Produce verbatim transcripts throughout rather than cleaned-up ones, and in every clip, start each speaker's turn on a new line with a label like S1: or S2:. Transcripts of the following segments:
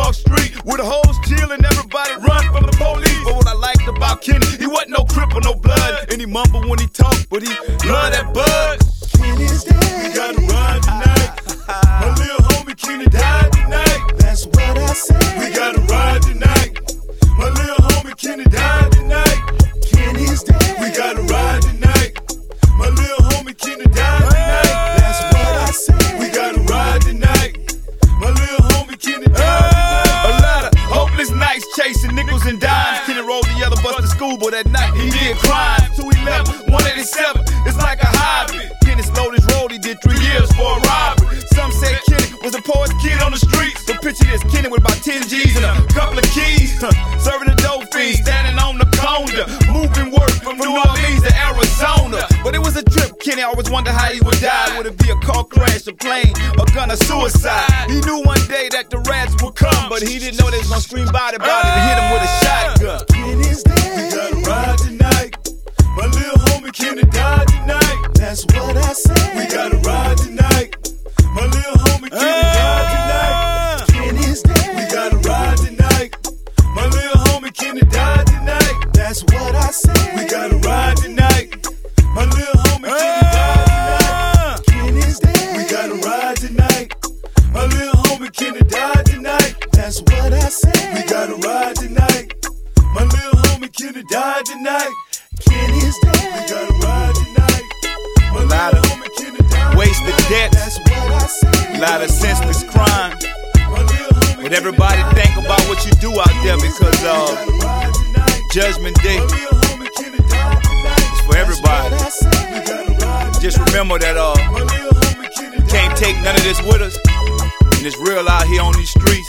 S1: Park Street with the hoes chillin', everybody run from the police. But what I liked about Kenny, he wasn't no crip or no blood. And he mumble when he talk, but he love that bud.
S2: Kenny's dead.
S1: We gotta ride tonight. My little homie Kenny died tonight.
S2: That's what I said.
S1: We gotta ride tonight. My little homie Kenny died tonight.
S2: Kenny's dead.
S1: We gotta ride tonight. My little homie Kenny died tonight.
S2: That's what I said.
S1: We gotta ride tonight. My little homie Kenny died tonight. A lot of hopeless nights chasing nickels and dimes. Kenny rode the yellow bus to school, but that night he did crime. two eleven, one eighty-seven, it's like a hobby. Kenny slowed his road, he did three years for a robbery. Some say Kenny was the poorest kid on the streets. But picture this, Kenny with about ten G's and a couple of keys. Serving the dope fiend, standing on the corner. Moving work from New Orleans to Arizona. But it was a trip, Kenny always wondered how he would die. Would it be a car crash, a plane, a gun, or suicide? He knew one day that the rats would come, but he didn't know they was gonna scream body body and hit him with a shotgun.
S2: Kenny's dead.
S1: We gotta ride tonight. My little homie Kenny died tonight.
S2: That's what I said.
S1: We gotta ride tonight. My little homie Kenny died tonight.
S2: Kenny's dead.
S1: We gotta ride tonight. My little homie Kenny died tonight.
S2: That's what I said.
S1: We gotta ride tonight. My little homie Kenny died tonight.
S2: Kenny's dead.
S1: We gotta ride tonight. My little homie Kenny died tonight.
S2: That's what I said.
S1: We gotta ride tonight. My little homie Kenny died tonight.
S2: Kenny's
S1: We
S2: dead.
S1: gotta ride tonight. My
S3: lot
S1: little
S3: of
S1: homie Kenny died
S3: wasted
S1: tonight.
S3: debts,
S2: That's what I said.
S3: a lot of senseless crime.
S1: My little homie
S3: But everybody think about what you do out there because uh,
S1: Kenny ride tonight.
S3: Judgment Day
S1: My little homie Kenny died tonight.
S3: is for everybody.
S2: What I said.
S1: Gotta ride
S3: Just remember that uh,
S1: My little homie Kenny died
S3: can't take none of this with us. And it's real out here on these streets.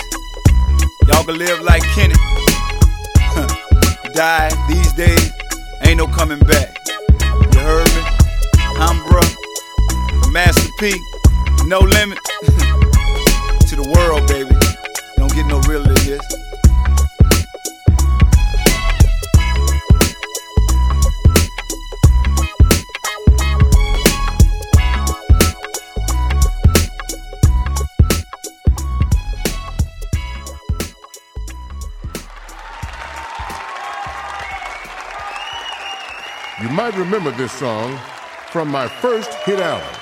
S3: Y'all can live like Kenny. Die these days, ain't no coming back. You heard me? I'm bruh, Master P, No Limit. To the world, baby. Don't get no realer than this.
S4: You might remember this song from my first hit album.